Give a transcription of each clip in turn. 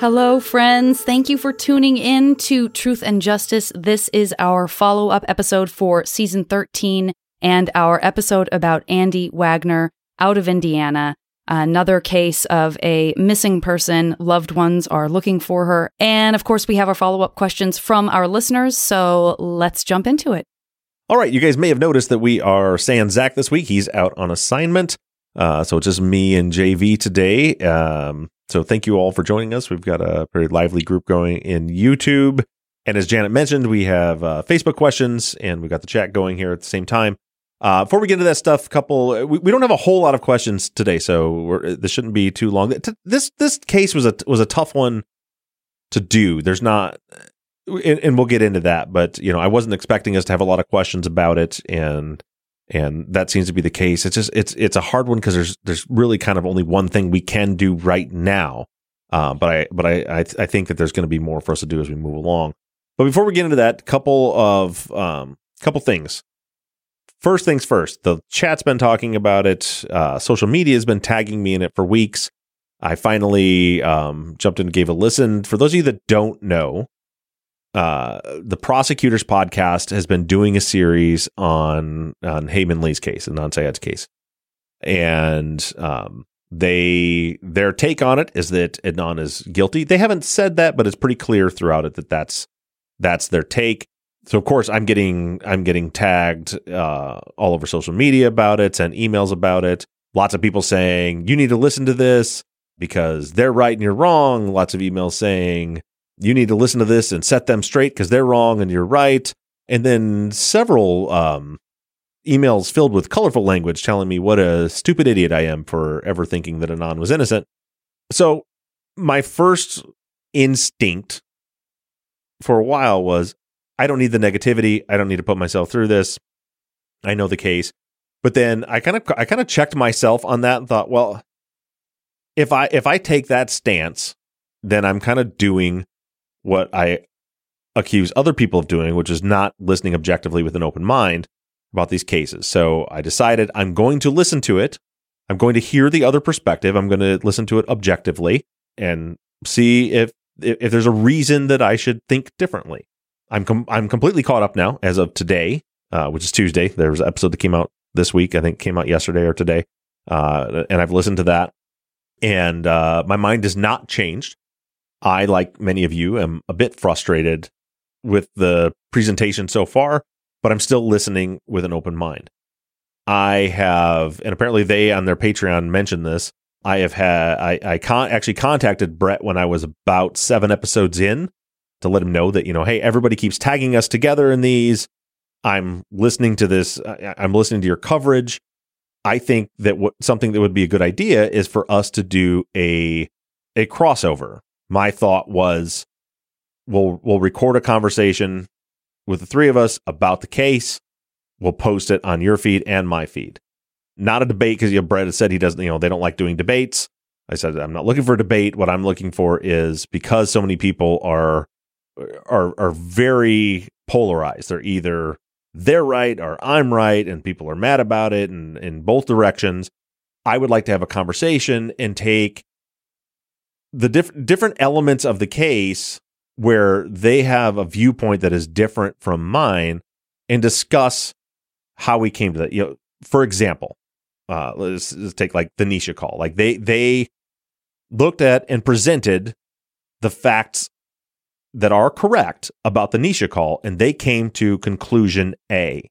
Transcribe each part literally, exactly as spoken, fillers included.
Hello, friends. Thank you for tuning in to Truth and Justice. This is our follow-up episode for season thirteen and our episode about Andi Wagner out of Indiana. Another case of a missing person. Loved ones are looking for her. And of course, we have our follow-up questions from our listeners. So let's jump into it. All right. You guys may have noticed that we are sans Zach this week. He's out on assignment. Uh, so it's just me and J V today. Um, so thank you all for joining us. We've got a pretty lively group going in YouTube. And as Janet mentioned, we have uh, Facebook questions and we've got the chat going here at the same time. Uh, before we get into that stuff, couple, we, we don't have a whole lot of questions today, so we're, this shouldn't be too long. This this case was a was a tough one to do. There's not, and, and we'll get into that, but you know, I wasn't expecting us to have a lot of questions about it, and and that seems to be the case. It's just it's it's a hard one because there's there's really kind of only one thing we can do right now. Uh, but I but I I, I think that there's going to be more for us to do as we move along. But before we get into that, couple of um couple things. First things first, the chat's been talking about it. Uh, social media has been tagging me in it for weeks. I finally um, jumped in and gave a listen. For those of you that don't know, uh, the Prosecutors Podcast has been doing a series on, on Hae Min Lee's case, and on Syed's case. And um, they their take on it is that Adnan is guilty. They haven't said that, but it's pretty clear throughout it that that's, that's their take. So of course I'm getting I'm getting tagged uh, all over social media about it, and emails about it. Lots of people saying you need to listen to this because they're right and you're wrong. Lots of emails saying you need to listen to this and set them straight because they're wrong and you're right. And then several um, emails filled with colorful language telling me what a stupid idiot I am for ever thinking that Adnan was innocent. So my first instinct for a while was, I don't need the negativity. I don't need to put myself through this. I know the case. But then I kind of I kind of checked myself on that and thought, well, if I if I take that stance, then I'm kind of doing what I accuse other people of doing, which is not listening objectively with an open mind about these cases. So I decided I'm going to listen to it. I'm going to hear the other perspective. I'm going to listen to it objectively and see if if there's a reason that I should think differently. I'm com- I'm completely caught up now as of today, uh, which is Tuesday. There was an episode that came out this week. I think came out yesterday or today. Uh, and I've listened to that. And uh, my mind has not changed. I, like many of you, am a bit frustrated with the presentation so far, but I'm still listening with an open mind. I have, and apparently they on their Patreon mentioned this, I have had, I, I con- actually contacted Brett when I was about seven episodes in, to let him know that, you know, hey, everybody keeps tagging us together in these. I'm listening to this. I'm listening to your coverage. I think that what something that would be a good idea is for us to do a a crossover. My thought was, we'll we'll record a conversation with the three of us about the case. We'll post it on your feed and my feed. Not a debate, because you know, Brett has said he doesn't. You know, they don't like doing debates. I said I'm not looking for a debate. What I'm looking for is, because so many people are. are are very polarized. They're either they're right or I'm right, and people are mad about it, and in both directions. I would like to have a conversation and take the diff- different elements of the case where they have a viewpoint that is different from mine and discuss how we came to that. You know, for example, uh, let's, let's take like the Nisha call. Like they they looked at and presented the facts that are correct about the Nisha call, and they came to conclusion A.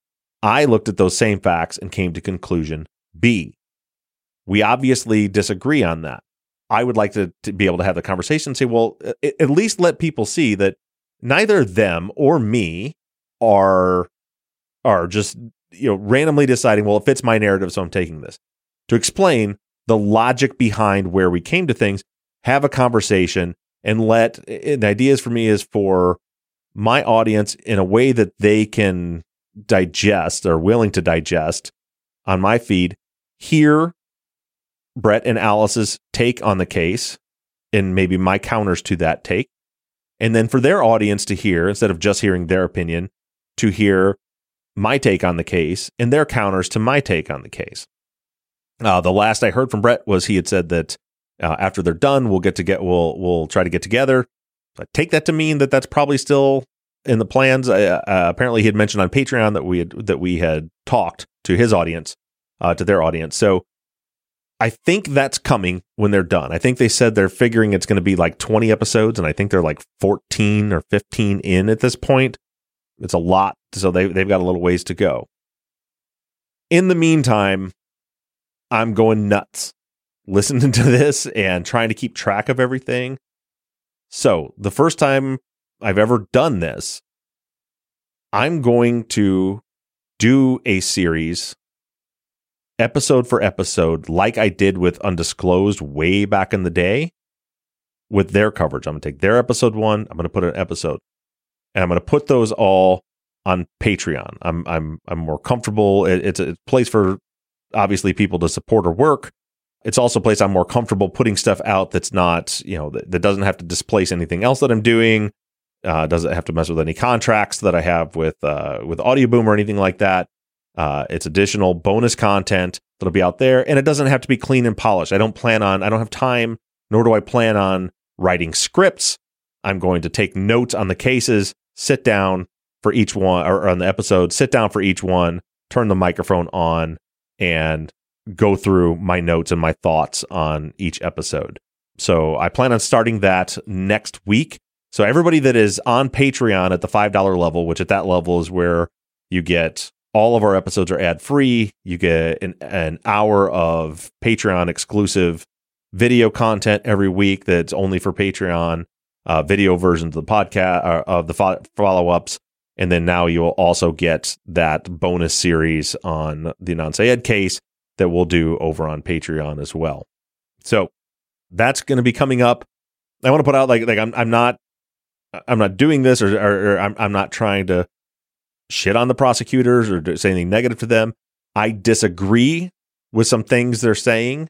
I looked at those same facts and came to conclusion B. We obviously disagree on that. I would like to, to be able to have the conversation and say, well, at least let people see that neither them or me are, are just, you know, randomly deciding, well, it fits my narrative, so I'm taking this. To explain the logic behind where we came to things, have a conversation, and let, and ideas for me is for my audience in a way that they can digest, or willing to digest on my feed, hear Brett and Alice's take on the case and maybe my counters to that take. And then for their audience to hear, instead of just hearing their opinion, to hear my take on the case and their counters to my take on the case. Uh, the last I heard from Brett was he had said that Uh, after they're done, we'll get to get we'll we'll try to get together. I take that to mean that that's probably still in the plans. Uh, uh, apparently, he had mentioned on Patreon that we had that we had talked to his audience, uh, to their audience. So I think that's coming when they're done. I think they said they're figuring it's going to be like twenty episodes, and I think they're like fourteen or fifteen in at this point. It's a lot, so they they've got a little ways to go. In the meantime, I'm going nuts listening to this and trying to keep track of everything. So the first time I've ever done this, I'm going to do a series episode for episode like I did with Undisclosed way back in the day with their coverage. I'm going to take their episode one, I'm going to put an episode, and I'm going to put those all on Patreon. I'm I'm I'm more comfortable. It, it's a place for obviously people to support our work. It's also a place I'm more comfortable putting stuff out that's not, you know, that, that doesn't have to displace anything else that I'm doing. Uh, doesn't have to mess with any contracts that I have with uh, with Audio Boom or anything like that. Uh, it's additional bonus content that'll be out there, and it doesn't have to be clean and polished. I don't plan on, I don't have time, nor do I plan on writing scripts. I'm going to take notes on the cases, sit down for each one, or on the episode, sit down for each one, turn the microphone on, and go through my notes and my thoughts on each episode. So I plan on starting that next week. So everybody that is on Patreon at the five dollars level, which at that level is where you get all of our episodes are ad free. You get an, an hour of Patreon exclusive video content every week that's only for Patreon, uh, video versions of the podcast, uh, of the fo- follow-ups. And then now you'll also get that bonus series on the Adnan Syed case that we'll do over on Patreon as well. So that's going to be coming up. I want to put out like like I'm I'm not I'm not doing this or, or, or I'm I'm not trying to shit on the prosecutors or do, say anything negative to them. I disagree with some things they're saying.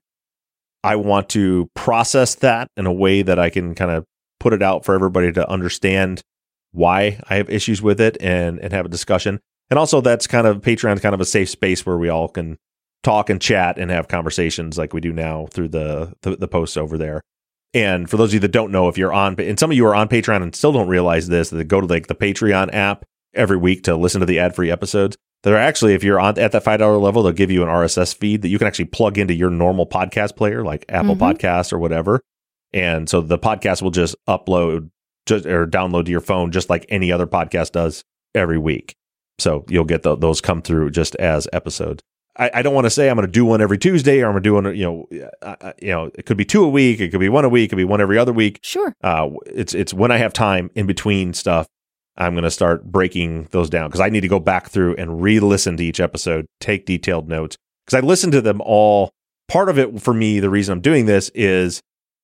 I want to process that in a way that I can kind of put it out for everybody to understand why I have issues with it and and have a discussion. And also that's kind of Patreon's kind of a safe space where we all can talk and chat and have conversations like we do now through the, the the posts over there. And for those of you that don't know, if you're on, and some of you are on Patreon and still don't realize this, that go to like the Patreon app every week to listen to the ad-free episodes. They're actually, if you're on at that five dollars level, they'll give you an R S S feed that you can actually plug into your normal podcast player, like Apple mm-hmm. Podcasts or whatever. And so the podcast will just upload just or download to your phone just like any other podcast does every week. So you'll get the, those come through just as episodes. I, I don't want to say I'm going to do one every Tuesday or I'm going to do one, you know, uh, you know, it could be two a week. It could be one a week. It could be one every other week. Sure. Uh, it's, it's when I have time in between stuff, I'm going to start breaking those down because I need to go back through and re-listen to each episode, take detailed notes because I listen to them all. Part of it for me, the reason I'm doing this is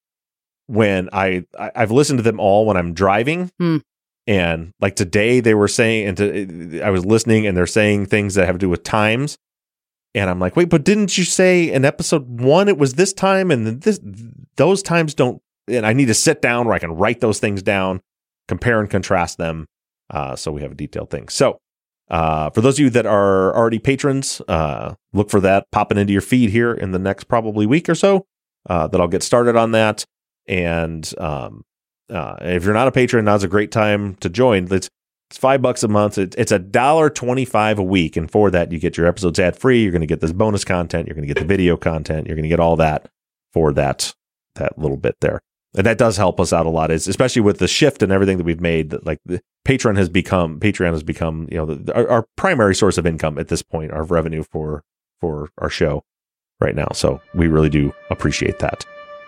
when I, I I've listened to them all when I'm driving. Hmm. And like today they were saying, and to, I was listening and they're saying things that have to do with times. And I'm like, wait, but didn't you say in episode one, it was this time and this, those times don't, and I need to sit down where I can write those things down, compare and contrast them. Uh, so we have a detailed thing. So uh, for those of you that are already patrons, uh, look for that popping into your feed here in the next probably week or so, uh, that I'll get started on that. And um, uh, if you're not a patron, now's a great time to join. It's It's five bucks a month. It's it's a dollar twenty-five a week, and for that you get your episodes ad free. You're going to get this bonus content. You're going to get the video content. You're going to get all that for that that little bit there, and that does help us out a lot. Is especially with the shift and everything that we've made. That like the Patreon has become Patreon has become you know the, our, our primary source of income at this point, our revenue for for our show right now. So we really do appreciate that.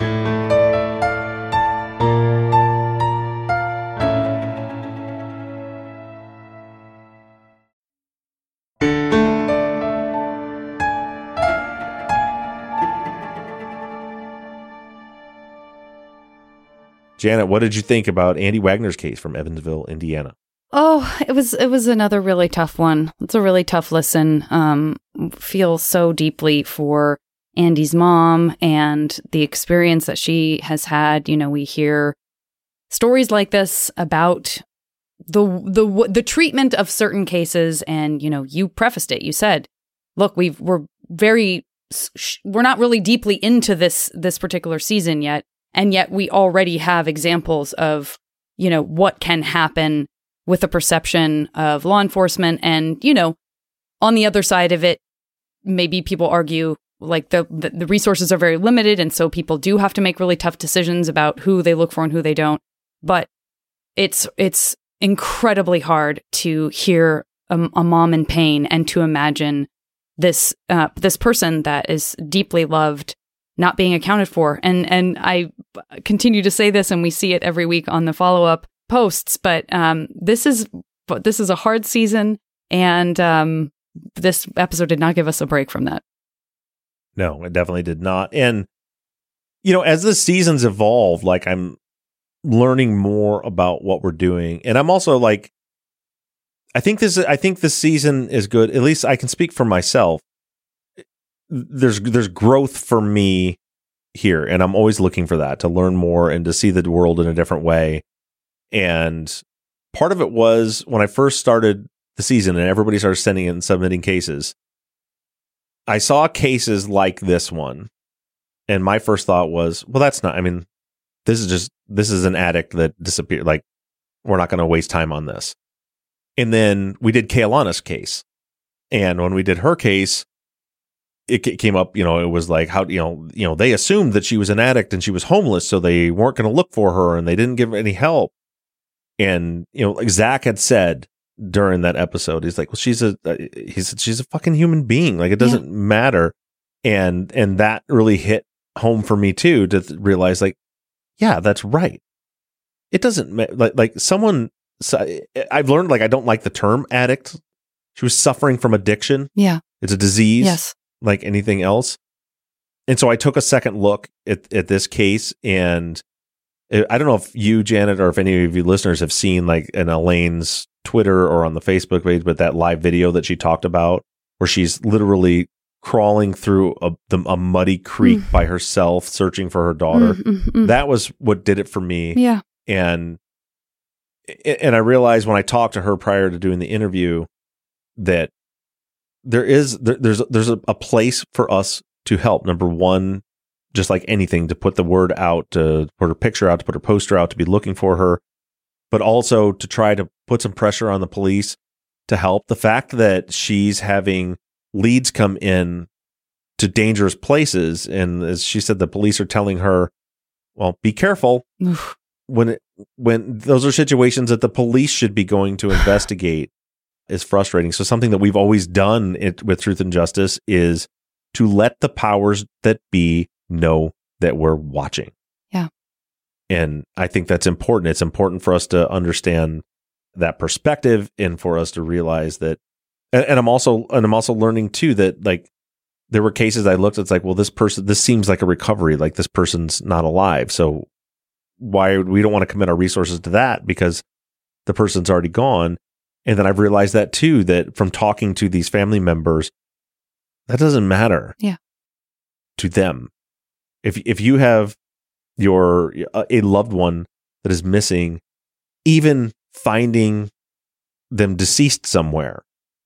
Janet, what did you think about Andy Wagner's case from Evansville, Indiana? Oh, it was it was another really tough one. It's a really tough listen. Um, feel so deeply for Andy's mom and the experience that she has had. You know, we hear stories like this about the the the treatment of certain cases, and you know, you prefaced it. You said, "Look, we've we're very we're not really deeply into this this particular season yet, and yet we already have examples of, you know, what can happen with the perception of law enforcement. And, you know, on the other side of it, maybe people argue like the, the the resources are very limited, and so people do have to make really tough decisions about who they look for and who they don't. But it's it's incredibly hard to hear a, a mom in pain and to imagine this uh, this person that is deeply loved not being accounted for. And and I continue to say this, and we see it every week on the follow-up posts, but um, this is this is a hard season, and um, this episode did not give us a break from that. No, it definitely did not. And, you know, as the seasons evolve, like, I'm learning more about what we're doing. And I'm also like, I think this, I think this season is good. At least I can speak for myself. There's, there's growth for me here. And I'm always looking for that, to learn more and to see the world in a different way. And part of it was when I first started the season and everybody started sending in, submitting cases, I saw cases like this one, and my first thought was, well, that's not, I mean, this is just, this is an addict that disappeared. Like, we're not going to waste time on this. And then we did Kaylana's case. And when we did her case, it came up, you know, it was like, how, you know, you know, they assumed that she was an addict and she was homeless, so they weren't going to look for her and they didn't give her any help. And, you know, like Zach had said during that episode, he's like, well, she's a, uh, he said, she's a fucking human being. Like, it doesn't yeah. matter. And, and that really hit home for me too, to th- realize like, yeah, that's right. It doesn't ma- like, like someone, so I've learned, like, I don't like the term addict. She was suffering from addiction. Yeah. It's a disease. Yes. Like anything else. And so I took a second look at, at this case, and I don't know if you, Janet, or if any of you listeners have seen like an Elaine's Twitter or on the Facebook page, but that live video that she talked about, where she's literally crawling through a, the, a muddy creek mm. by herself, searching for her daughter. Mm, mm, mm. That was what did it for me. Yeah. And, and I realized when I talked to her prior to doing the interview that there is, there, there's, there's a, a place for us to help. Number one, just like anything, to put the word out, to put her picture out, to put her poster out, to be looking for her, but also to try to put some pressure on the police to help. The fact that she's having leads come in to dangerous places, and as she said, the police are telling her, well, be careful. when it, when those are situations that the police should be going to investigate, is frustrating. So something that we've always done it, with Truth and Justice, is to let the powers that be know that we're watching. Yeah. And I think that's important. It's important for us to understand that perspective, and for us to realize that, and, and I'm also, and I'm also learning too, that like, there were cases I looked at, it's like, well, this person, this seems like a recovery, like this person's not alive. So why, we don't want to commit our resources to that because the person's already gone. And then I've realized that too, that from talking to these family members, that doesn't matter. Yeah. To them. If if you have your a loved one that is missing, even finding them deceased somewhere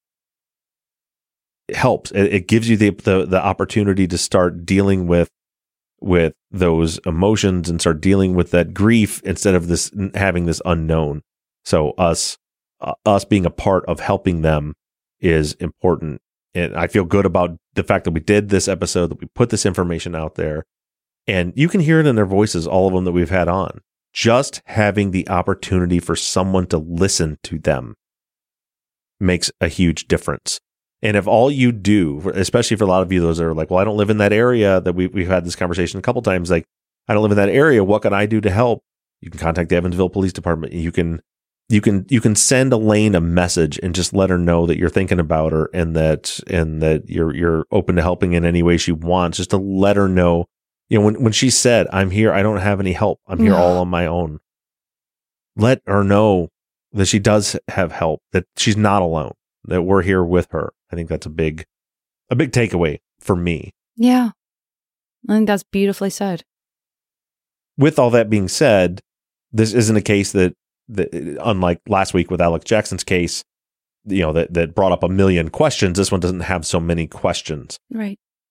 helps. It, it gives you the, the the opportunity to start dealing with with those emotions and start dealing with that grief instead of this having this unknown. So us uh, us being a part of helping them is important. And I feel good about the fact that we did this episode, that we put this information out there. And you can hear it in their voices, all of them that we've had on. Just having the opportunity for someone to listen to them makes a huge difference. And if all you do, especially for a lot of you, those are like, well, I don't live in that area, that we, we've had this conversation a couple times, like, I don't live in that area. What can I do to help? You can contact the Evansville Police Department. You can You can you can send Elaine a message and just let her know that you're thinking about her, and that and that you're you're open to helping in any way she wants. Just to let her know, you know, when when she said, "I'm here, I don't have any help. I'm here all on my own." Let her know that she does have help, that she's not alone, that we're here with her. I think that's a big a big takeaway for me. Yeah, I think that's beautifully said. With all that being said, this isn't a case that. The, unlike last week with Alex Jackson's case, you know, that, that brought up a million questions, this one doesn't have so many questions. Right.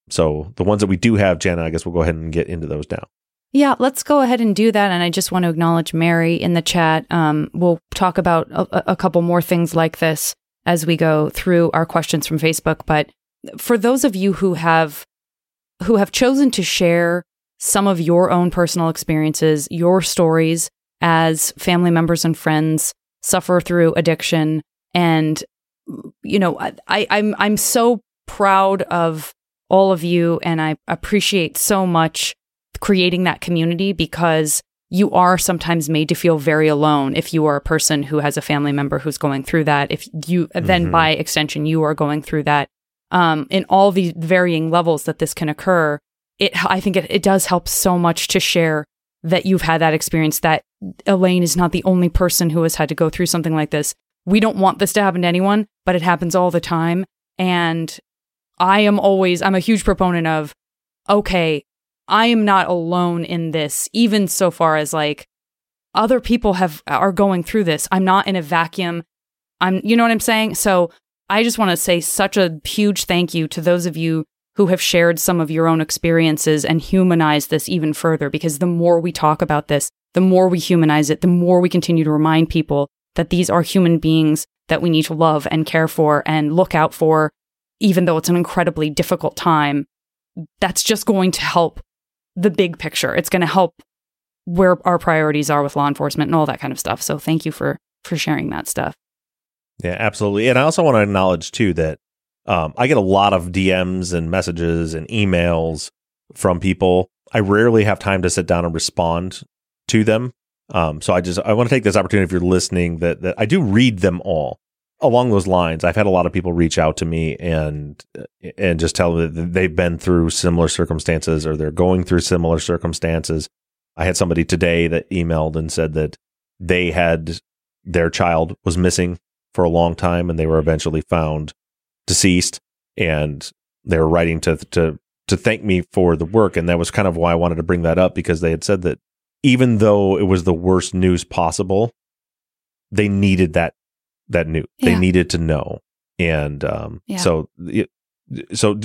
So the ones that we do have, Jana, I guess we'll go ahead and get into those now. Yeah, let's go ahead and do that. And I just want to acknowledge Mary in the chat. Um, we'll talk about a, a couple more things like this as we go through our questions from Facebook. But for those of you who have who have chosen to share some of your own personal experiences, your stories as family members and friends suffer through addiction, and you know, I, I'm I'm so proud of all of you, and I appreciate so much creating that community, because you are sometimes made to feel very alone if you are a person who has a family member who's going through that. If you mm-hmm. then by extension you are going through that. Um, in all the varying levels that this can occur, it I think it, it does help so much to share that you've had that experience, that Elaine is not the only person who has had to go through something like this. We don't want this to happen to anyone, but it happens all the time. And I am always, I'm a huge proponent of, okay, I am not alone in this, even so far as like other people have are going through this. I'm not in a vacuum. I'm, you know what I'm saying? So I just want to say such a huge thank you to those of you who have shared some of your own experiences and humanized this even further, because the more we talk about this, the more we humanize it, the more we continue to remind people that these are human beings that we need to love and care for and look out for, even though it's an incredibly difficult time. That's just going to help the big picture. It's going to help where our priorities are with law enforcement and all that kind of stuff. So thank you for for sharing that stuff. Yeah, absolutely. And I also want to acknowledge, too, that um, I get a lot of D Ms and messages and emails from people. I rarely have time to sit down and respond to them. Um, so I just I want to take this opportunity, if you're listening, that, that I do read them all. Along those lines, I've had a lot of people reach out to me and and just tell me that they've been through similar circumstances, or they're going through similar circumstances. I had somebody today that emailed and said that they had their child was missing for a long time, and they were eventually found deceased, and they were writing to to to thank me for the work. And that was kind of why I wanted to bring that up, because they had said that even though it was the worst news possible, they needed that that news. Yeah. They needed to know. And um, yeah. so so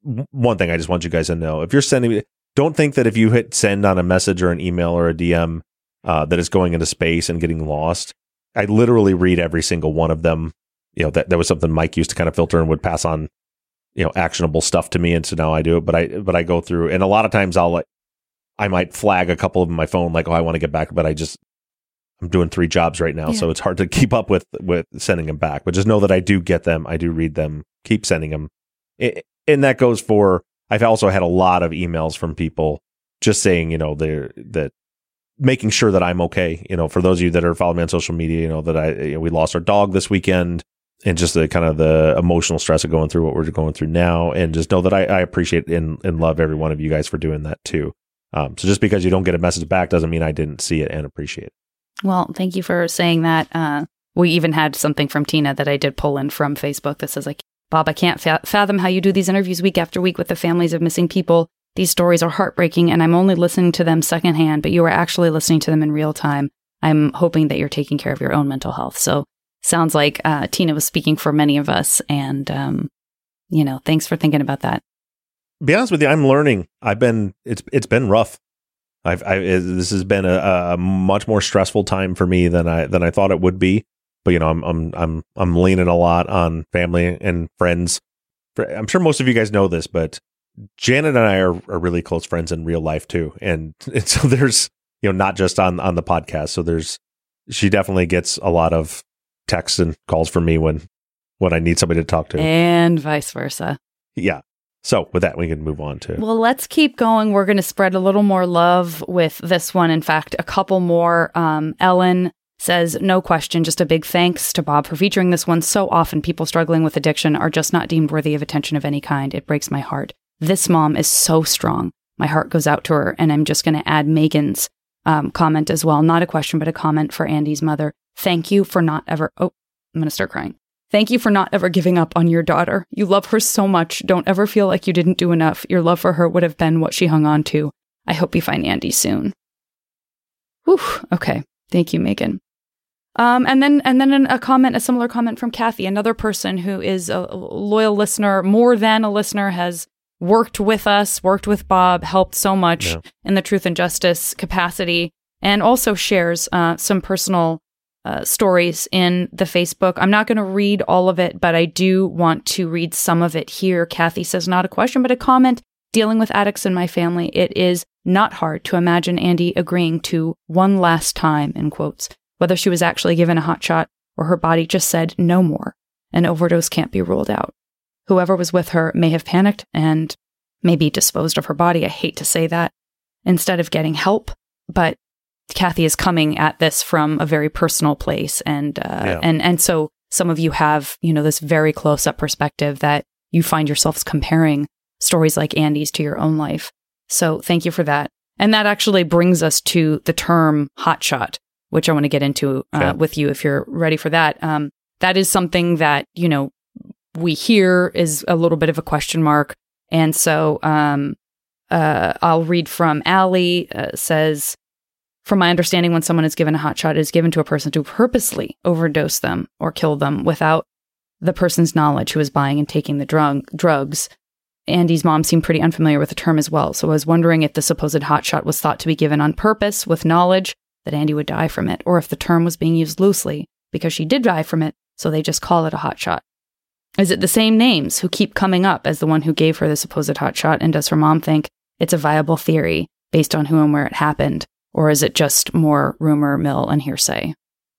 one thing I just want you guys to know, if you're sending, don't think that if you hit send on a message or an email or a D M uh, that it's going into space and getting lost. I literally read every single one of them. You know, that, that was something Mike used to kind of filter and would pass on, you know, actionable stuff to me. And so now I do it, but I, but I go through, and a lot of times I'll like, I might flag a couple of them on my phone, like, oh, I want to get back, but I just, I'm doing three jobs right now. Yeah. So it's hard to keep up with, with sending them back, but just know that I do get them. I do read them, keep sending them. It, and that goes for, I've also had a lot of emails from people just saying, you know, they're, that making sure that I'm okay. You know, for those of you that are following me on social media, you know, that I, you know, we lost our dog this weekend, and just the kind of the emotional stress of going through what we're going through now. And just know that I, I appreciate and, and love every one of you guys for doing that too. Um, so just because you don't get a message back doesn't mean I didn't see it and appreciate it. Well, thank you for saying that. Uh, we even had something from Tina that I did pull in from Facebook that says, like, Bob, I can't fa- fathom how you do these interviews week after week with the families of missing people. These stories are heartbreaking, and I'm only listening to them secondhand, but you are actually listening to them in real time. I'm hoping that you're taking care of your own mental health. So sounds like uh, Tina was speaking for many of us, and, um, you know, thanks for thinking about that. Be honest with you, I'm learning. I've been, it's it's been rough. I've, I, this has been a, a much more stressful time for me than I than I thought it would be. But you know, I'm I'm I'm I'm leaning a lot on family and friends. I'm sure most of you guys know this, but Janet and I are, are really close friends in real life too, and, and so there's, you know, not just on on the podcast. So there's, she definitely gets a lot of texts and calls from me when when I need somebody to talk to, and vice versa. Yeah. So with that, we can move on to. Well, let's keep going. We're going to spread a little more love with this one. In fact, a couple more. Um, Ellen says, no question, just a big thanks to Bob for featuring this one. So often people struggling with addiction are just not deemed worthy of attention of any kind. It breaks my heart. This mom is so strong. My heart goes out to her. And I'm just going to add Megan's um, comment as well. Not a question, but a comment for Andy's mother. Thank you for not ever... Oh, I'm going to start crying. Thank you for not ever giving up on your daughter. You love her so much. Don't ever feel like you didn't do enough. Your love for her would have been what she hung on to. I hope you find Andy soon. Whew. Okay. Thank you, Megan. Um, and then and then a comment, a similar comment from Kathy, another person who is a loyal listener, more than a listener, has worked with us, worked with Bob, helped so much Yeah. in the truth and justice capacity, and also shares uh, some personal uh, stories in the Facebook. I'm not going to read all of it, but I do want to read some of it here. Kathy says, not a question, but a comment. Dealing with addicts in my family, it is not hard to imagine Andy agreeing to one last time, in quotes, whether she was actually given a hot shot or her body just said no more. An overdose can't be ruled out. Whoever was with her may have panicked and maybe disposed of her body. I hate to say that, instead of getting help, but Kathy is coming at this from a very personal place. And, uh, Yeah. and, and so some of you have, you know, this very close up perspective that you find yourselves comparing stories like Andy's to your own life. So thank you for that. And that actually brings us to the term hotshot, which I want to get into uh, Okay. with you if you're ready for that. Um, that is something that, you know, we hear is a little bit of a question mark. And so um, uh, I'll read from Allie, uh, says, from my understanding, when someone is given a hotshot, it is given to a person to purposely overdose them or kill them without the person's knowledge who is buying and taking the drug drugs. Andy's mom seemed pretty unfamiliar with the term as well, so I was wondering if the supposed hotshot was thought to be given on purpose with knowledge that Andy would die from it, or if the term was being used loosely because she did die from it, so they just call it a hotshot. Is it the same names who keep coming up as the one who gave her the supposed hotshot, and does her mom think it's a viable theory based on who and where it happened, or is it just more rumor mill and hearsay?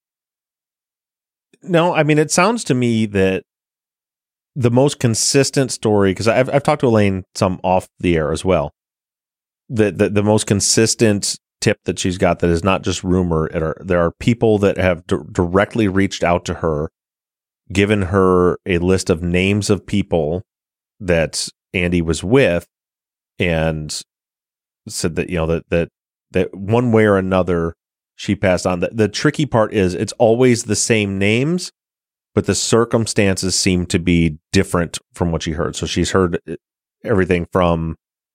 No, I mean, it sounds to me that the most consistent story, because I've, I've talked to Elaine some off the air as well, the, the, the most consistent tip that she's got that is not just rumor, it are, there are people that have d- directly reached out to her, given her a list of names of people that Andy was with, and said that, you know, that, that, that one way or another she passed on. The, the tricky part is it's always the same names, but the circumstances seem to be different from what she heard. So she's heard everything from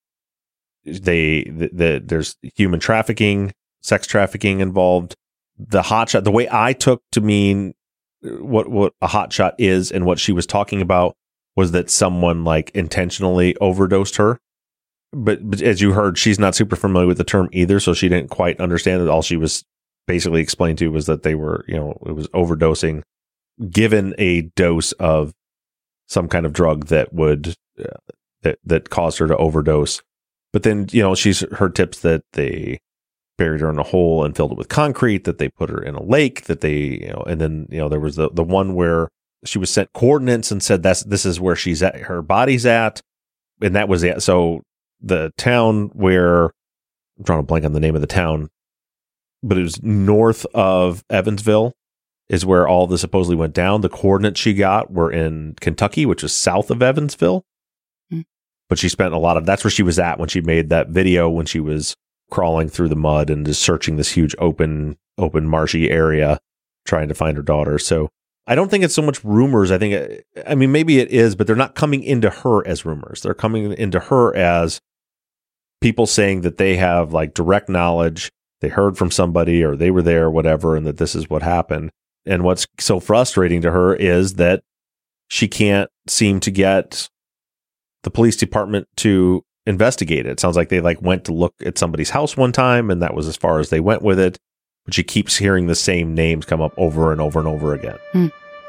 they, the, the there's human trafficking, sex trafficking involved. The hotshot, the way I took to mean what what a hotshot is and what she was talking about was that someone like intentionally overdosed her. But, but as you heard, she's not super familiar with the term either, so she didn't quite understand it. All she was basically explained to was that they were, you know, it was overdosing, given a dose of some kind of drug that would uh, that that caused her to overdose. But then, you know, she's heard tips that they buried her in a hole and filled it with concrete, that they put her in a lake, that they, you know, and then, you know, there was the the one where she was sent coordinates and said that's this is where she's at, her body's at, and that was it. So the town where I'm drawing a blank on the name of the town, but it was north of Evansville, is where all this supposedly went down. The coordinates she got were in Kentucky, which is south of Evansville. Mm. But she spent a lot of, that's where she was at when she made that video, when she was crawling through the mud and just searching this huge open, open marshy area, trying to find her daughter. So I don't think it's so much rumors. I think, I mean, maybe it is, but they're not coming into her as rumors. They're coming into her as people saying that they have like direct knowledge, they heard from somebody or they were there, whatever, and that this is what happened. And what's so frustrating to her is that she can't seem to get the police department to investigate it. It sounds like they like went to look at somebody's house one time, and that was as far as they went with it. But she keeps hearing the same names come up over and over and over again. Hmm.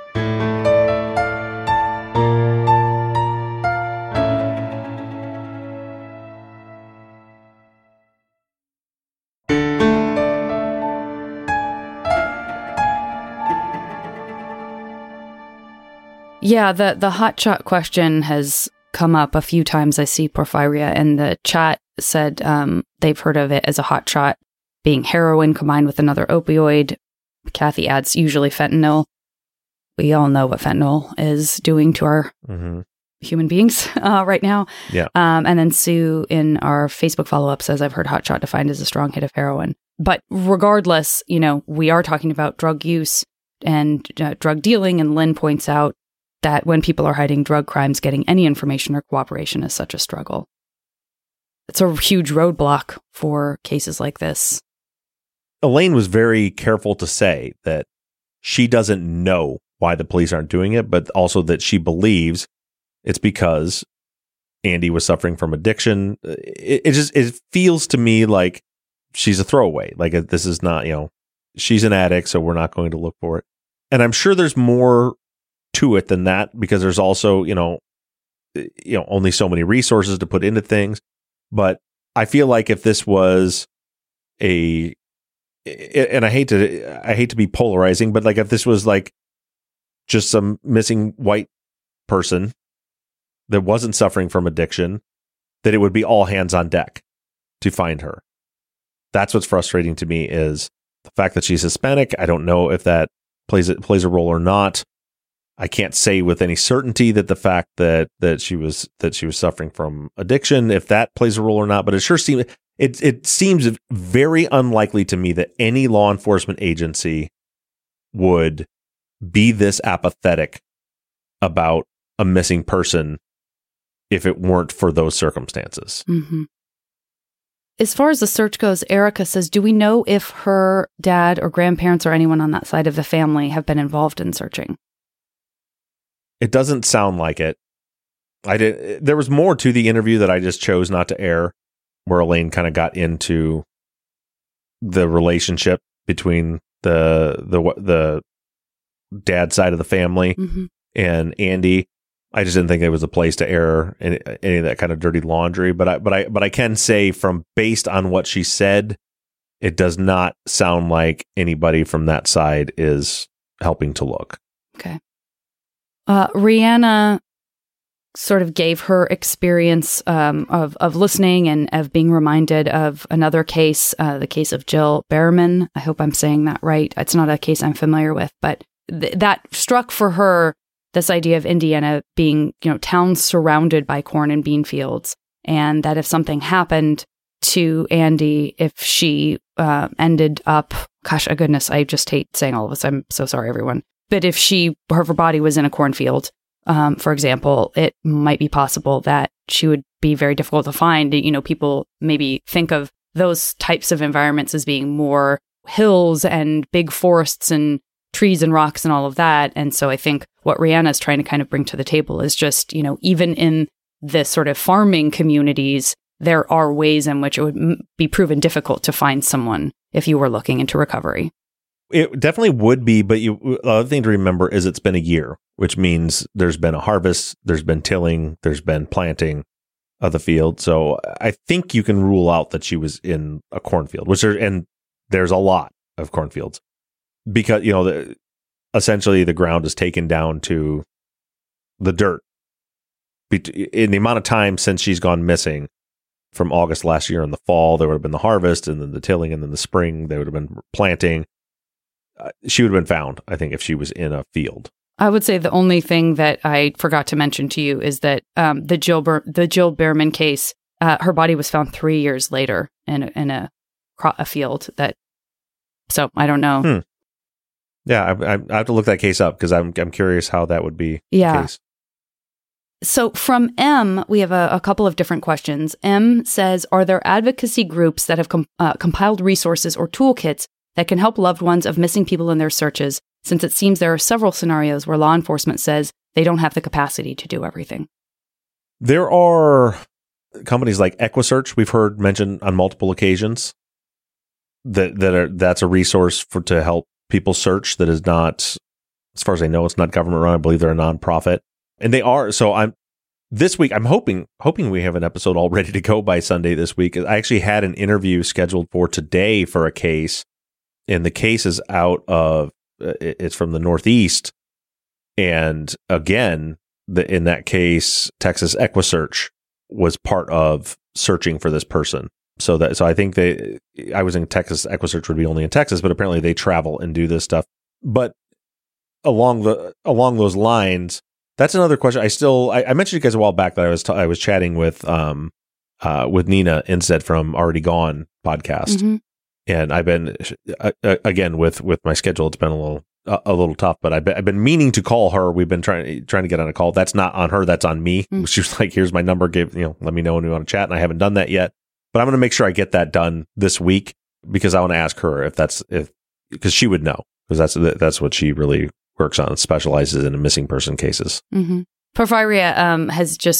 Yeah, the, the hotshot question has come up a few times. I see Porphyria in the chat said um, they've heard of it as a hotshot being heroin combined with another opioid. Kathy adds, usually fentanyl. We all know what fentanyl is doing to our mm-hmm. human beings uh, right now. Yeah. Um, and then Sue in our Facebook follow-up says, I've heard hotshot defined as a strong hit of heroin. But regardless, you know, we are talking about drug use and uh, drug dealing, and Lynn points out that when people are hiding drug crimes, getting any information or cooperation is such a struggle. It's a huge roadblock for cases like this. Elaine was very careful to say that she doesn't know why the police aren't doing it, but also that she believes it's because Andy was suffering from addiction. It, it just it feels to me like she's a throwaway. Like this is not, you know, she's an addict, so we're not going to look for it. And I'm sure there's more to it than that, because there's also, you know, you know, only so many resources to put into things. But I feel like if this was a, and I hate to, I hate to be polarizing, but like if this was like just some missing white person that wasn't suffering from addiction, that it would be all hands on deck to find her. That's what's frustrating to me, is the fact that she's Hispanic. I don't know if that plays it plays a role or not. I can't say with any certainty that the fact that that she was that she was suffering from addiction, if that plays a role or not. But it sure seems it it seems very unlikely to me that any law enforcement agency would be this apathetic about a missing person if it weren't for those circumstances. Mm-hmm. As far as the search goes, Erica says, do we know if her dad or grandparents or anyone on that side of the family have been involved in searching? It doesn't sound like it. I did. There was more to the interview that I just chose not to air, where Elaine kind of got into the relationship between the the the dad side of the family mm-hmm. and Andy. I just didn't think there was a place to air any, any of that kind of dirty laundry. But I but I but I can say, from based on what she said, it does not sound like anybody from that side is helping to look. Okay. Uh, Rihanna sort of gave her experience um, of of listening and of being reminded of another case, uh, the case of Jill Behrman. I hope I'm saying that right. It's not a case I'm familiar with, but th- that struck for her this idea of Indiana being, you know, towns surrounded by corn and bean fields, and that if something happened to Andy, if she uh, ended up, gosh, oh goodness, I just hate saying all of this. I'm so sorry, everyone. But if she, her, her body was in a cornfield, um, for example, it might be possible that she would be very difficult to find. You know, people maybe think of those types of environments as being more hills and big forests and trees and rocks and all of that. And so I think what Rihanna is trying to kind of bring to the table is just, you know, even in the sort of farming communities, there are ways in which it would m- be proven difficult to find someone if you were looking into recovery. It definitely would be, but you, the other thing to remember is it's been a year, which means there's been a harvest, there's been tilling, there's been planting of the field. So I think you can rule out that she was in a cornfield, which are, and there's a lot of cornfields, because, you know, the, essentially the ground is taken down to the dirt. In the amount of time since she's gone missing, from August last year in the fall, there would have been the harvest, and then the tilling, and then the spring, there would have been planting. Uh, she would have been found, I think, if she was in a field. I would say the only thing that I forgot to mention to you is that um, the Jill Ber- the Jill Behrman case, uh, her body was found three years later in a, in a, a field. That, so I don't know. Hmm. Yeah, I, I have to look that case up, because I'm I'm curious how that would be. Yeah. The case. So from M, we have a, a couple of different questions. M says, are there advocacy groups that have com- uh, compiled resources or toolkits that can help loved ones of missing people in their searches, since it seems there are several scenarios where law enforcement says they don't have the capacity to do everything? There are companies like EquiSearch, we've heard mentioned on multiple occasions, that that are that's a resource for to help people search. That is not, as far as I know, it's not government run. I believe they're a nonprofit. And they are, so I'm, this week, I'm hoping, hoping we have an episode all ready to go by Sunday this week. I actually had an interview scheduled for today for a case, and the case is out of, it's from the Northeast. And again, the, in that case, Texas EquiSearch was part of searching for this person. So that, so I think they, I was in Texas, EquiSearch would be only in Texas, but apparently they travel and do this stuff. But along the, along those lines, that's another question. I still, I, I mentioned to you guys a while back that I was, t- I was chatting with, um, uh, with Nina Instead from Already Gone podcast. Mm-hmm. And I've been, uh, again, with, with my schedule, it's been a little, uh, a little tough, but I've been, I've been meaning to call her. We've been trying, trying to get on a call. That's not on her. That's on me. Mm-hmm. She was like, here's my number. Give, you know, let me know when we want to chat. And I haven't done that yet, but I'm going to make sure I get that done this week, because I want to ask her if that's, if, because she would know, because that's, that's what she really works on, specializes in missing person cases. Mm-hmm. Porphyria um, has just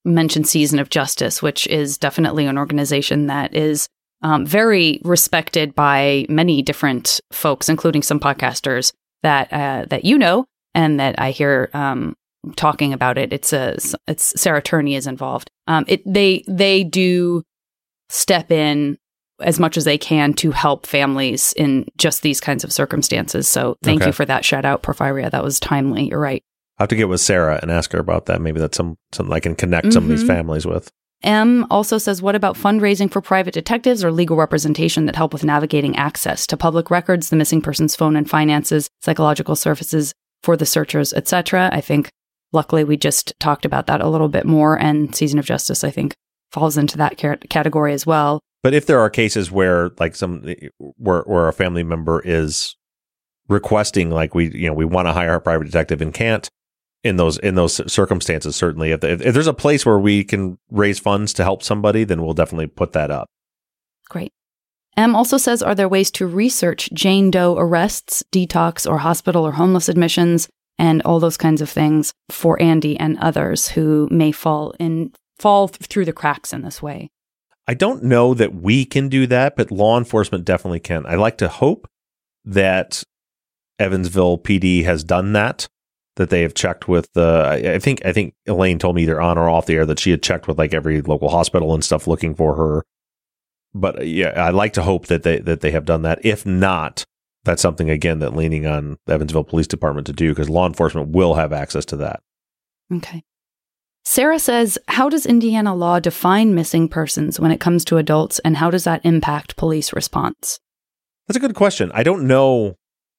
mention Season of Justice, which is definitely an organization that is um, very respected by many different folks, including some podcasters that uh, that you know and that I hear um, talking about it. It's a it's Sarah Turney is involved. Um, it they they do step in as much as they can to help families in just these kinds of circumstances. So thank Okay. you for that shout out, Porphyria. That was timely. You're right. I have to get with Sarah and ask her about that. Maybe that's some something I can connect some of these Mhm. families with. M also says, what about fundraising for private detectives or legal representation that help with navigating access to public records, the missing person's phone and finances, psychological services for the searchers, et cetera? I think, luckily, we just talked about that a little bit more, and Season of Justice, I think, falls into that car- category as well. But if there are cases where, like, some where where a family member is requesting, like, we you know we want to hire a private detective and can't, in those in those circumstances, certainly, if, if if there's a place where we can raise funds to help somebody, then we'll definitely put that up. Great. M also says, are there ways to research Jane Doe arrests, detox, or hospital or homeless admissions, and all those kinds of things for Andy and others who may fall in fall th- through the cracks in this way? I don't know that we can do that, but law enforcement definitely can. I like to hope that Evansville P D has done that, that they have checked with the, I I think, I think Elaine told me either on or off the air that she had checked with like every local hospital and stuff looking for her. But uh, yeah, I like to hope that they, that they have done that. If not, that's something again that leaning on the Evansville Police Department to do, because law enforcement will have access to that. Okay. Sarah says, how does Indiana law define missing persons when it comes to adults, and how does that impact police response? That's a good question. I don't know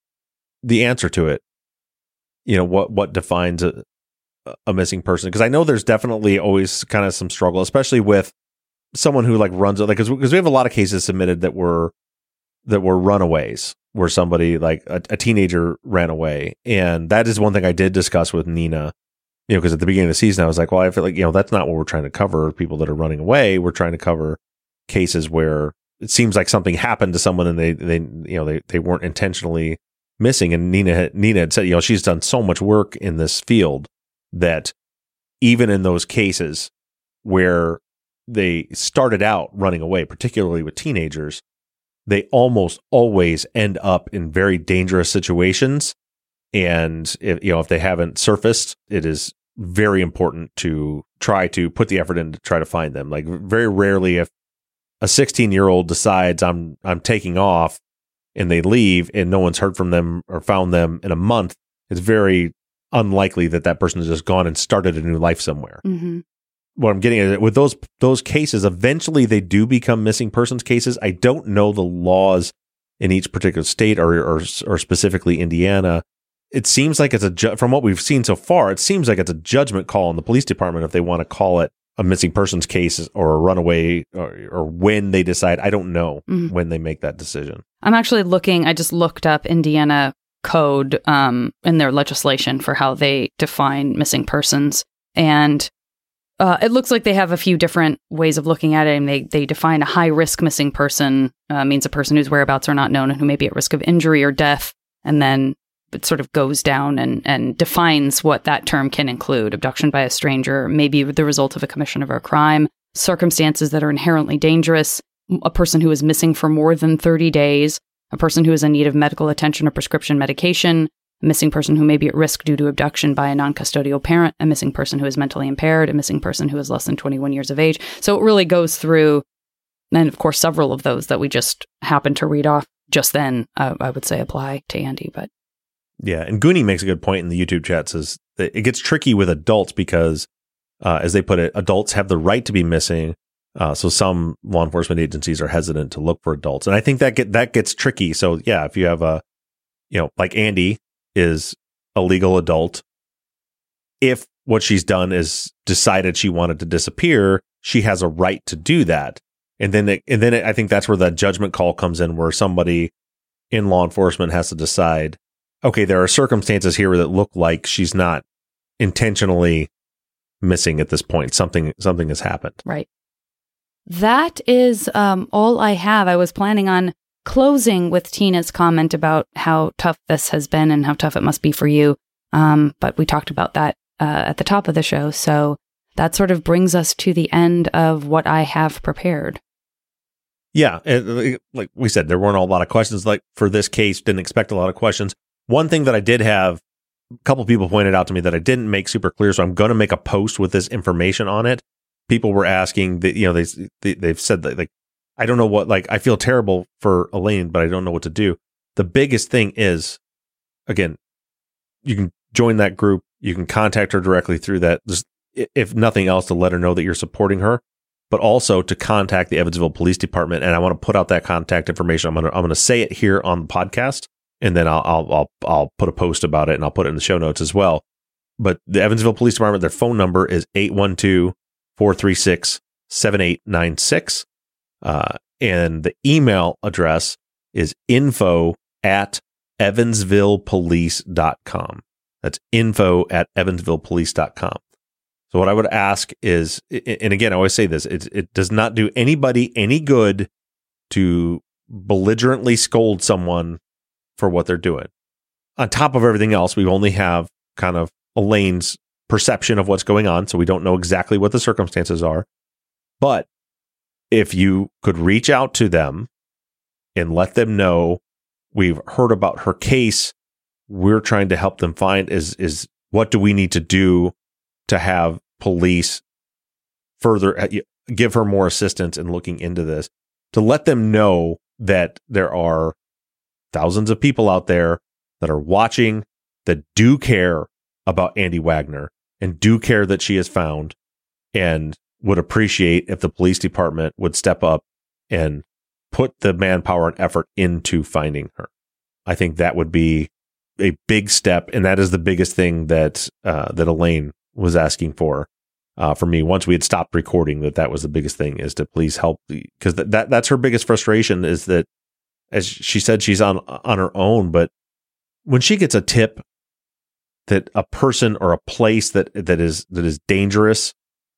the answer to it. You know, what, what defines a, a missing person? Because I know there's definitely always kind of some struggle, especially with someone who like runs it, like, because we have a lot of cases submitted that were that were runaways, where somebody like a, a teenager ran away. And that is one thing I did discuss with Nina, you know, because at the beginning of the season, I was like, well, I feel like, you know, that's not what we're trying to cover, people that are running away. We're trying to cover cases where it seems like something happened to someone and they, they you know, they, they weren't intentionally missing. And Nina, Nina had said, you know, she's done so much work in this field that even in those cases where they started out running away, particularly with teenagers, they almost always end up in very dangerous situations. And if, you know, if they haven't surfaced, it is very important to try to put the effort in to try to find them. Like, very rarely, if a sixteen year old decides I'm, I'm taking off and they leave and no one's heard from them or found them in a month, it's very unlikely that that person has just gone and started a new life somewhere. Mm-hmm. What I'm getting at with those, those cases, eventually they do become missing persons cases. I don't know the laws in each particular state or, or, or specifically Indiana. It seems like it's a, ju- from what we've seen so far, it seems like it's a judgment call on the police department if they want to call it a missing persons case or a runaway, or, or when they decide. I don't know Mm-hmm. when they make that decision. I'm actually looking, I just looked up Indiana code um, in their legislation for how they define missing persons. And uh, it looks like they have a few different ways of looking at it. And they, they define a high risk missing person uh, means a person whose whereabouts are not known and who may be at risk of injury or death. And then it sort of goes down and, and defines what that term can include. Abduction by a stranger, maybe the result of a commission of a crime, circumstances that are inherently dangerous, a person who is missing for more than thirty days, a person who is in need of medical attention or prescription medication, a missing person who may be at risk due to abduction by a non-custodial parent, a missing person who is mentally impaired, a missing person who is less than twenty-one years of age. So it really goes through, and of course, several of those that we just happened to read off just then, uh, I would say apply to Andy, but Yeah, and Goonie makes a good point in the YouTube chat, says that it gets tricky with adults because, uh, as they put it, adults have the right to be missing. Uh, so some law enforcement agencies are hesitant to look for adults. And I think that get, that gets tricky. So yeah, if you have a, you know, like Andy is a legal adult, if what she's done is decided she wanted to disappear, she has a right to do that. And then, it, and then it, I think that's where the judgment call comes in, where somebody in law enforcement has to decide, okay, there are circumstances here that look like she's not intentionally missing at this point. Something, something has happened. right. That is um, all I have. I was planning on closing with Tina's comment about how tough this has been and how tough it must be for you. Um, but we talked about that uh, at the top of the show. So that sort of brings us to the end of what I have prepared. Yeah, and like we said, there weren't a lot of questions. Like for this case, didn't expect a lot of questions. One thing that I did have, a couple people pointed out to me that I didn't make super clear, so I'm going to make a post with this information on it. People were asking that, you know, they, they they've said that, like, I don't know what, like, I feel terrible for Elaine, but I don't know what to do. The biggest thing is, again, you can join that group. You can contact her directly through that. Just, if nothing else, to let her know that you're supporting her, but also to contact the Evansville Police Department. And I want to put out that contact information. I'm gonna I'm gonna say it here on the podcast, and then I'll I'll I'll, I'll put a post about it, and I'll put it in the show notes as well. But the Evansville Police Department, their phone number is eight one two, four three six, seven eight nine six. Uh, and the email address is info at evansville police dot com. That's info at evansville police dot com. So what I would ask is, and again, I always say this, it, it does not do anybody any good to belligerently scold someone for what they're doing. On top of everything else, we only have kind of Elaine's perception of what's going on, so we don't know exactly what the circumstances are. But if you could reach out to them and let them know we've heard about her case, we're trying to help them find is is what do we need to do to have police further give her more assistance in looking into this, to let them know that there are thousands of people out there that are watching, that do care about Andi Wagner and do care that she is found, and would appreciate if the police department would step up and put the manpower and effort into finding her. I think that would be a big step, and that is the biggest thing that uh, that Elaine was asking for uh, for me. Once we had stopped recording, that that was the biggest thing, is to please help, because that, that that's her biggest frustration, is that, as she said, she's on on her own, but when she gets a tip that a person or a place that that is that is dangerous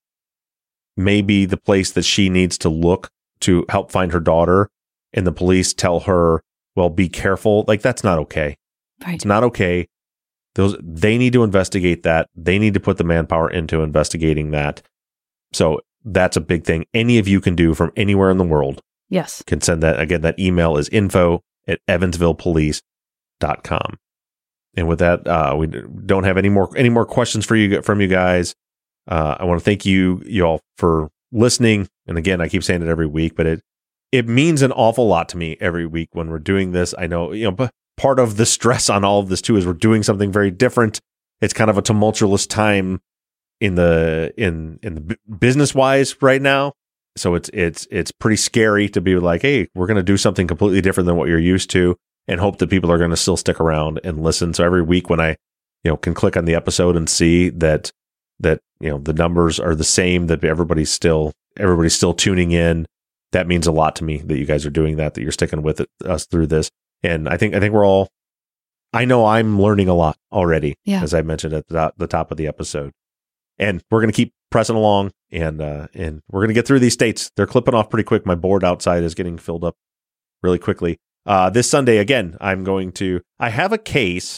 may be the place that she needs to look to help find her daughter, and the police tell her, well, be careful, like, that's not okay. Right. It's not okay. Those they need to investigate that. They need to put the manpower into investigating that. So that's a big thing. Any of you can do from anywhere in the world. Yes. Can send that. Again, that email is info at evansville police dot com. And with that, uh, we don't have any more any more questions for you from you guys. Uh, I want to thank you, you all, for listening. And again, I keep saying it every week, but it it means an awful lot to me every week when we're doing this. I know, you know, but part of the stress on all of this too is we're doing something very different. It's kind of a tumultuous time in the in in the business wise right now. So it's it's it's pretty scary to be like, hey, we're going to do something completely different than what you're used to, and hope that people are going to still stick around and listen. So every week when I, you know, can click on the episode and see that that, you know, the numbers are the same, that everybody's still everybody's still tuning in, that means a lot to me, that you guys are doing that, that you're sticking with it, us through this. And I think I think we're all, I know I'm learning a lot already, yeah. as I mentioned at the, the top of the episode. And we're going to keep pressing along, and uh, and we're going to get through these states. They're clipping off pretty quick. My board outside is getting filled up really quickly. Uh, this Sunday, again, I'm going to, I have a case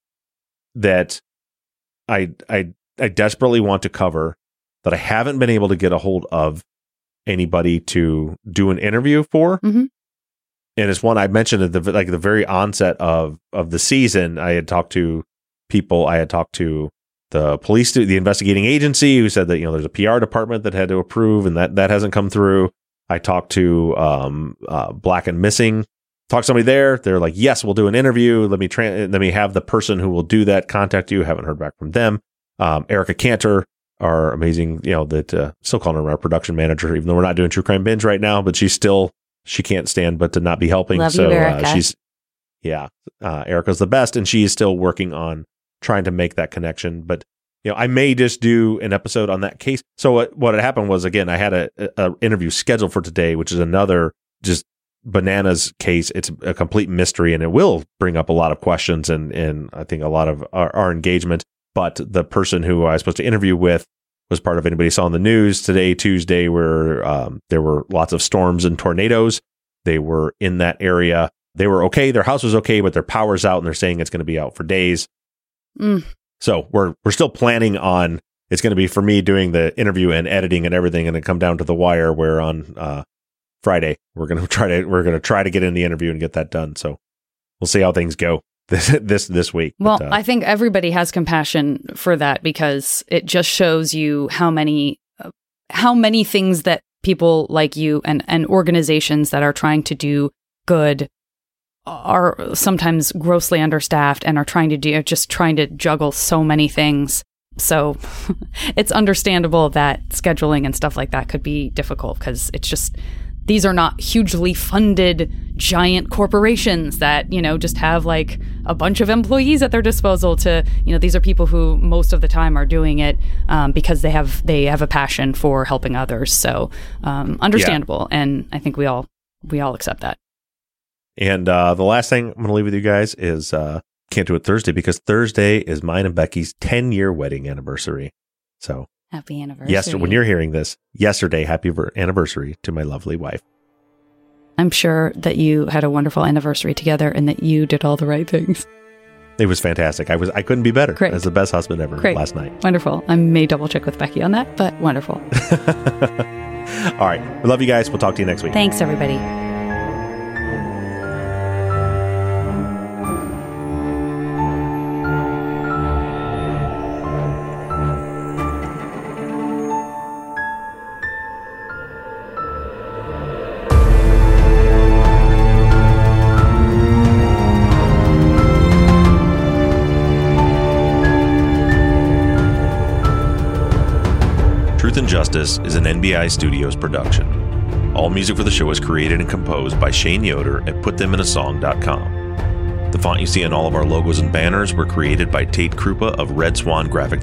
that I, I, I desperately want to cover that I haven't been able to get a hold of anybody to do an interview for. Mm-hmm. And it's one I mentioned at the, like the very onset of, of the season. I had talked to people, I had talked to the police, the investigating agency, who said that, you know, there's a P R department that had to approve, and that, that hasn't come through. I talked to um, uh, Black and Missing, talked to somebody there. They're like, yes, we'll do an interview. Let me tra- let me have the person who will do that contact you. Haven't heard back from them. Um, Erica Cantor, our amazing, you know, that uh, still calling her our production manager, even though we're not doing True Crime Binge right now, but she's still, she can't stand but to not be helping. Love so you, Erica. Uh, she's, yeah, uh, Erica's the best, and she is still working on trying to make that connection. But, you know, I may just do an episode on that case. So what, what had happened was, again, I had a, a interview scheduled for today, which is another just bananas case. It's a complete mystery, and it will bring up a lot of questions and, and I think a lot of our, our engagement. But the person who I was supposed to interview with was part of, anybody saw in the news today, Tuesday, where um, there were lots of storms and tornadoes. They were in that area. They were okay. Their house was okay, but their power's out, and they're saying it's going to be out for days. Mm. So we're we're still planning on it's going to be for me doing the interview and editing and everything, and then come down to the wire where on uh, Friday we're going to try to we're going to try to get in the interview and get that done. So we'll see how things go this this this week. Well, but, uh, I think everybody has compassion for that because it just shows you how many uh, how many things that people like you and and organizations that are trying to do good are sometimes grossly understaffed and are trying to do just trying to juggle so many things. So it's understandable that scheduling and stuff like that could be difficult because it's just these are not hugely funded giant corporations that, you know, just have like a bunch of employees at their disposal to, you know, these are people who most of the time are doing it um, because they have they have a passion for helping others. So um, understandable. Yeah. And I think we all we all accept that. And uh, the last thing I'm going to leave with you guys is uh, can't do it Thursday because Thursday is mine and Becky's ten-year wedding anniversary. So happy anniversary. Yes, when you're hearing this, yesterday, happy ver- anniversary to my lovely wife. I'm sure that you had a wonderful anniversary together and that you did all the right things. It was fantastic. I was I couldn't be better. Great. I was the best husband ever Great. last night. Wonderful. I may double check with Becky on that, but wonderful. All right. We love you guys. We'll talk to you next week. Thanks, everybody. Truth and Justice is an N B I Studios production. All music for the show is created and composed by Shane Yoder at put them in a song dot com. The font you see on all of our logos and banners were created by Tate Krupa of Red Swan Graphic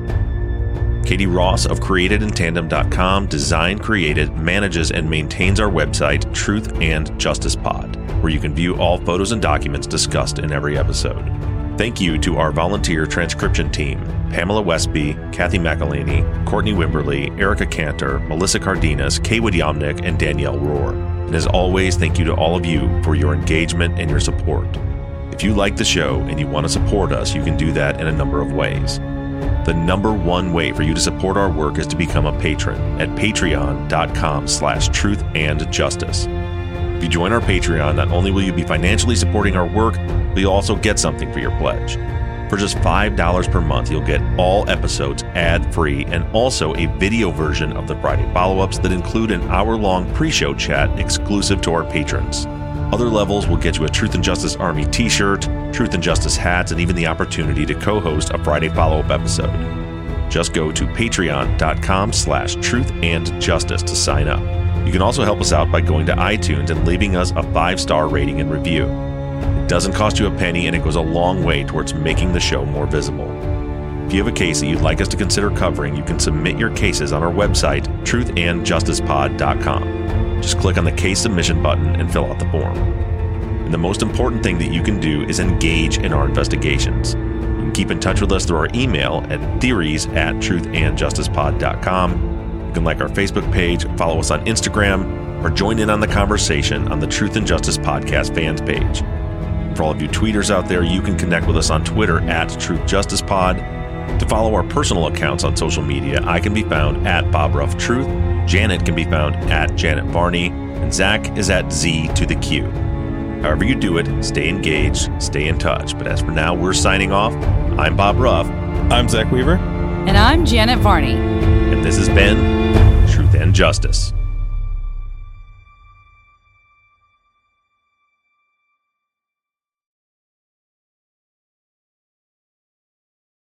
Design. Katie Ross of created in tandem dot com designed, created, manages, and maintains our website, Truth and Justice Pod, where you can view all photos and documents discussed in every episode. Thank you to our volunteer transcription team, Pamela Westby, Kathy McElhaney, Courtney Wimberly, Erica Cantor, Melissa Cardenas, Kaywood Yomnick, and Danielle Rohr. And as always, thank you to all of you for your engagement and your support. If you like the show and you want to support us, you can do that in a number of ways. The number one way for you to support our work is to become a patron at patreon.com slash truth and justice. If you join our Patreon, not only will you be financially supporting our work, but you'll also get something for your pledge. For just five dollars per month, you'll get all episodes ad-free and also a video version of the Friday follow-ups that include an hour-long pre-show chat exclusive to our patrons. Other levels will get you a Truth and Justice Army t-shirt, Truth and Justice hats, and even the opportunity to co-host a Friday follow-up episode. Just go to patreon.com slash truth and justice to sign up. You can also help us out by going to iTunes and leaving us a five-star rating and review. It doesn't cost you a penny, and it goes a long way towards making the show more visible. If you have a case that you'd like us to consider covering, you can submit your cases on our website, truth and justice pod dot com. Just click on the case submission button and fill out the form. And the most important thing that you can do is engage in our investigations. You can keep in touch with us through our email at theories at truth and justice pod dot com. You can like our Facebook page, follow us on Instagram, or join in on the conversation on the Truth and Justice Podcast fans page. For all of you tweeters out there, you can connect with us on Twitter at Truth Justice Pod. To follow our personal accounts on social media, I can be found at Bob Ruff Truth, Janet can be found at Janet Varney, and Zach is at Z to the Q. However you do it, stay engaged, stay in touch. But as for now, we're signing off. I'm Bob Ruff. I'm Zach Weaver. And I'm Janet Varney. And this has been Truth and Justice.